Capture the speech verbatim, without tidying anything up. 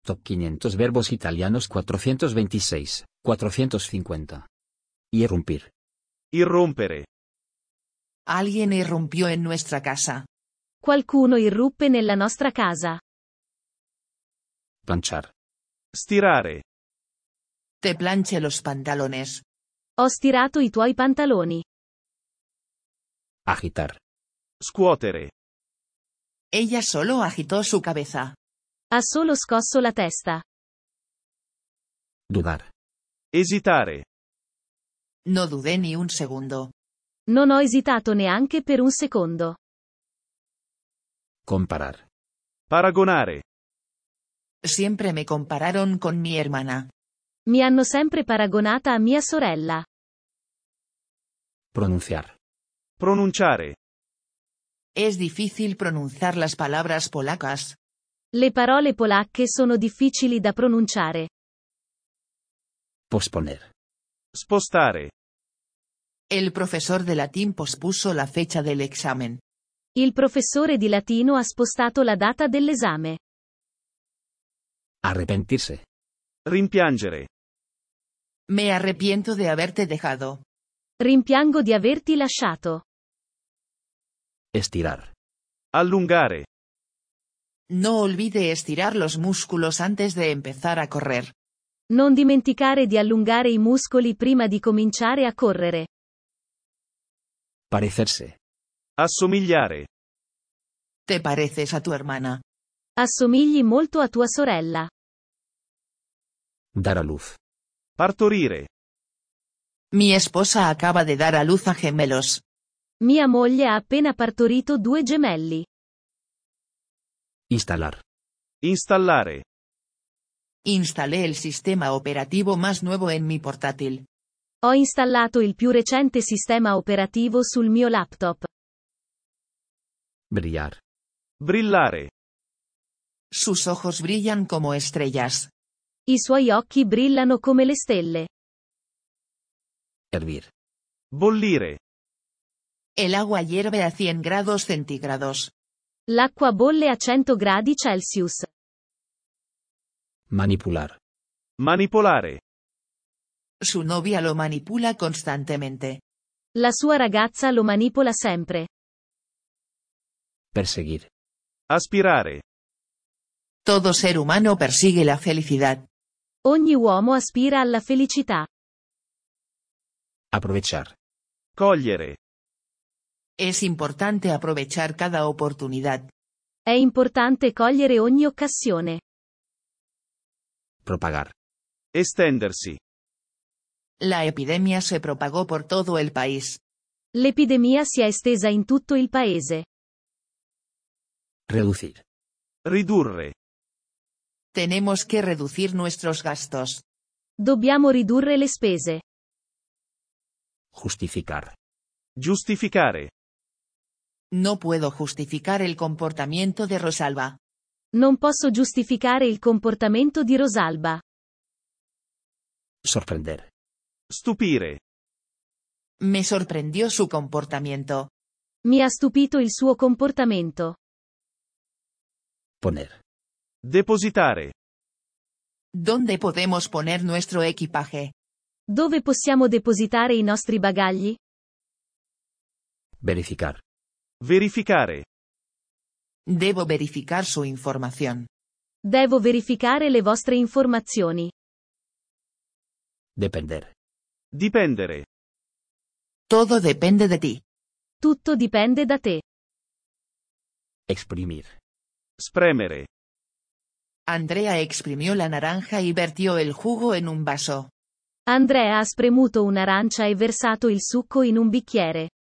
Top quinientos verbos italianos cuatrocientos veintiséis, cuatrocientos cincuenta. Irrumpir. Irrompere. Alguien irrumpió en nuestra casa. Qualcuno irruppe nella nostra casa. Planchar. Stirare. Te planché los pantalones. Ho stirato i tuoi pantaloni. Agitar. Scuotere. Ella solo agitó su cabeza. Ha solo scosso la testa. Dudar. Esitare. No dudé ni un segundo. Non ho esitato neanche per un secondo. Comparar. Paragonare. Siempre me compararon con mi hermana. Mi hanno sempre paragonata a mia sorella. Pronunciar. Pronunciare. Es difícil pronunciar las palabras polacas. Le parole polacche sono difficili da pronunciare. Posponer. Spostare. El profesor de latín pospuso la fecha del examen. Il professore di latino ha spostato la data dell'esame. Arrepentirse. Rimpiangere. Me arrepiento de haberte dejado. Rimpiango di averti lasciato. Estirar. Allungare. No olvide estirar los músculos antes de empezar a correr. Non dimenticare di allungare i muscoli prima di cominciare a correre. Parecerse. Assomigliare. Te pareces a tu hermana. Assomigli molto a tua sorella. Dar a luz. Partorire. Mi esposa acaba de dar a luz a gemelos. Mia moglie ha appena partorito due gemelli. Instalar. Installare. Instalé el sistema operativo más nuevo en mi portátil. Ho installato il più recente sistema operativo sul mio laptop. Brillar. Brillare. Sus ojos brillan como estrellas. I suoi occhi brillano come le stelle. Hervir. Bollire. El agua hierve a cien grados centígrados. L'acqua bolle a cento gradi Celsius. Manipular. Manipolare. Su novia lo manipula constantemente. La sua ragazza lo manipola sempre. Perseguir. Aspirare. Todo ser humano persigue la felicidad. Ogni uomo aspira alla felicità. Aprovechar. Cogliere. Es importante aprovechar cada oportunidad. È importante cogliere ogni occasione. Propagar. Estendersi. La epidemia se propagó por todo el país. L'epidemia si è estesa in tutto il paese. Reducir. Ridurre. Tenemos que reducir nuestros gastos. Dobbiamo ridurre le spese. Justificar. Giustificare. No puedo justificar el comportamiento de Rosalba. Non posso giustificare il comportamento di Rosalba. Sorprender. Stupire. Me sorprendió su comportamiento. Mi ha stupito il suo comportamento. Poner. Depositare. ¿Dónde podemos poner nuestro equipaje? Dove possiamo depositare i nostri bagagli? Verificar. Verificare. Debo verificar su información. Devo verificare le vostre informazioni. Depender. Dipendere. Todo depende de ti. Tutto dipende da te. Exprimir. Spremere. Andrea exprimió la naranja y vertió el jugo en un vaso. Andrea ha spremuto un'arancia e versato il succo in un bicchiere.